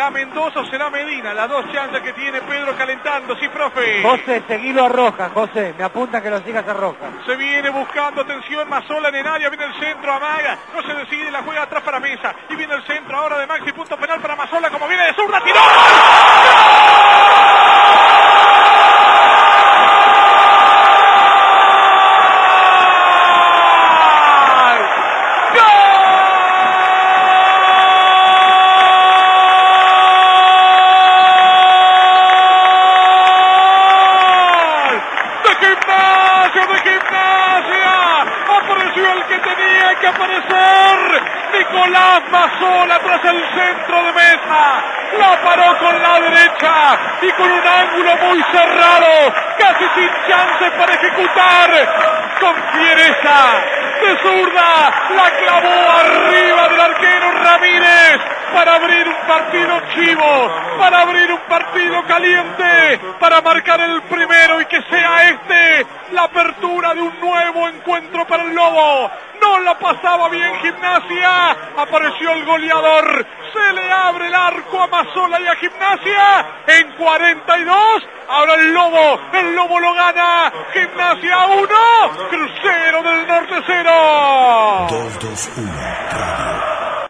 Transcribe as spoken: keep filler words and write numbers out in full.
¿Será Mendoza o será Medina? Las dos chances que tiene Pedro calentando, sí, profe. José, seguilo a Roja, José. Me apunta que lo sigas a Roja. Se viene buscando, atención, Mazzola en el área, viene el centro, amaga, no se decide, la juega atrás para Mesa. Y viene el centro ahora de Maxi, punto penal para Mazzola, como viene de zurda, tiró. Nicolás Mazzola tras el centro de Mesa, la paró con la derecha y con un ángulo muy cerrado, casi sin chance para ejecutar, con fiereza de zurda, la clavó arriba del arquero Ramírez para abrir un partido chivo, para abrir un partido caliente, para marcar el primero y que sea este la apertura de un nuevo encuentro para el Lobo. No la pasaba bien Gimnasia, apareció el goleador, se le abre el arco a Mazzola y a Gimnasia en cuarenta y dos, ahora el Lobo, el Lobo lo gana, Gimnasia uno, Crucero del Norte cero. dos dos uno